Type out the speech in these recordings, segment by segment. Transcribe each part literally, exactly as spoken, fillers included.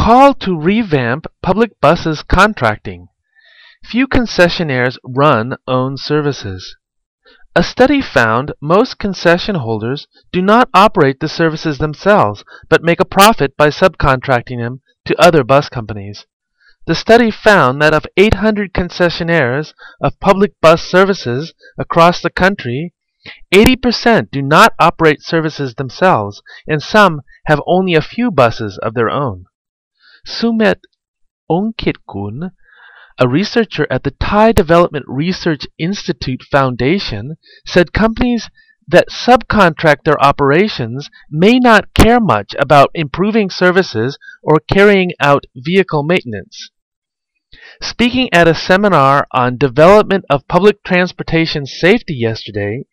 call to revamp public buses contracting. Few concessionaires run own services. A study found most concession holders do not operate the services themselves, but make a profit by subcontracting them to other bus companies. The study found that of eight hundred concessionaires of public bus services across the country, eighty percent do not operate services themselves, and some have only a few buses of their own. Sumet Ongkitkun, a researcher at the Thai Development Research Institute Foundation, said companies that subcontract their operations may not care much about improving services or carrying out vehicle maintenance. Speaking at a seminar on development of public transportation safety yesterday,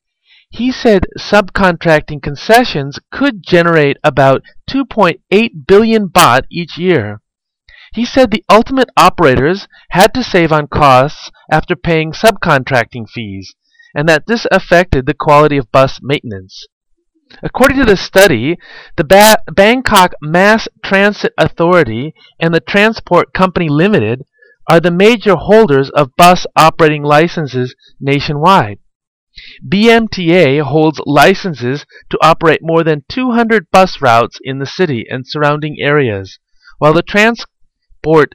he said subcontracting concessions could generate about two point eight billion baht each year. He said the ultimate operators had to save on costs after paying subcontracting fees, and that this affected the quality of bus maintenance. According to the study, the ba Bangkok Mass Transit Authority and the Transport Company Limited are the major holders of bus operating licenses nationwide. B M T A holds licenses to operate more than two hundred bus routes in the city and surrounding areas, while the Transport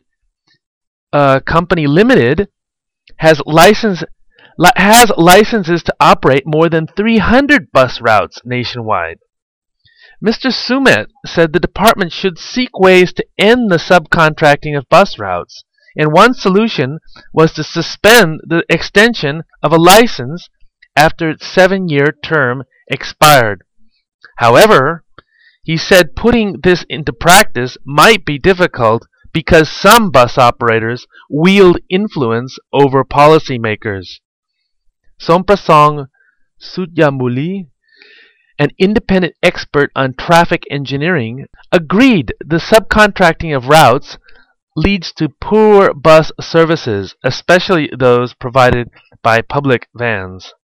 uh, Company Limited has license li has licenses to operate more than three hundred bus routes nationwide. Mister Sumet said the department should seek ways to end the subcontracting of bus routes, and one solution was to suspend the extension of a license after its seven-year term expired. However, he said putting this into practice might be difficult because some bus operators wield influence over policymakers. Somprasong Sudyamuli, an independent expert on traffic engineering, agreed the subcontracting of routes leads to poor bus services, especially those provided by public vans.